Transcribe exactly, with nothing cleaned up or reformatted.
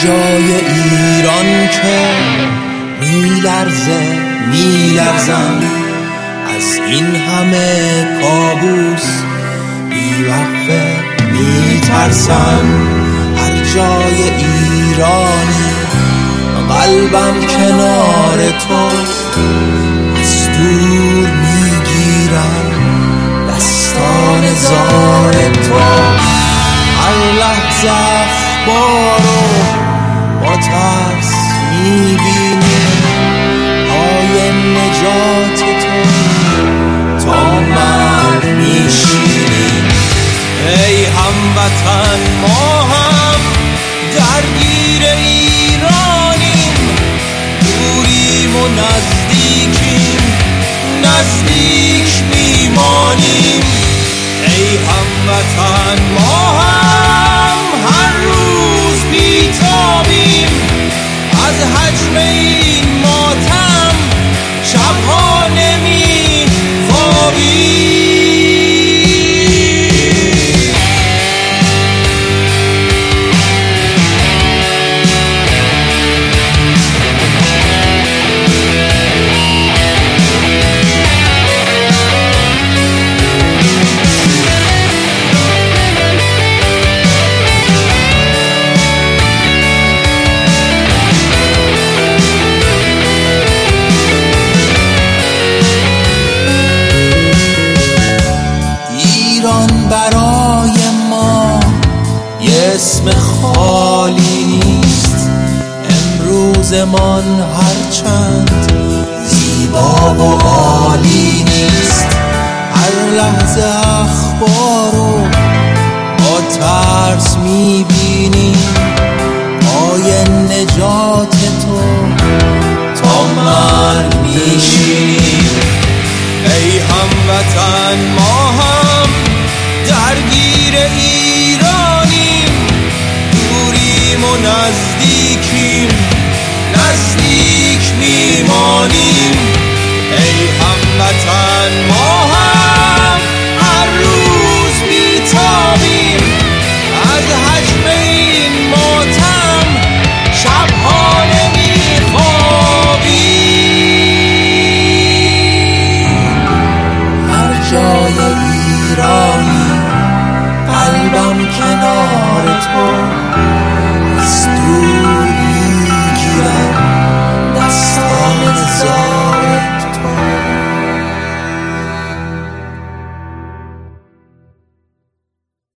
جای ایران که میلرزه میلرزم از این همه کابوس، بیوقفه میترسم. هر جای ایرانی قلبم کنار توست، از دور میگیرم دستان زار تو. هر لحظه اخبارو با ترس میبینیم، پای نجات تو تا مرگ میشینیم. ای هموطن ما هم درگیر ایرانیم، دوریم و نزدیکیم، نزدیک میمانیم. ای هموطن ما هم هر روز بیتابیم، از حجم این ماتم شبها نمی خوابیم. ایران برای ما یه اسم خالی نیست، امروزمان هرچند زیبا و عالی نیست. هر لحظه اخبارو با ترس میبینیم، پای نجات تو تا مرگ میشینیم. ای هموطن ما هم درگیر ایرانیم، دوریم و نزدیکیم، نزدیک میمانیم. ای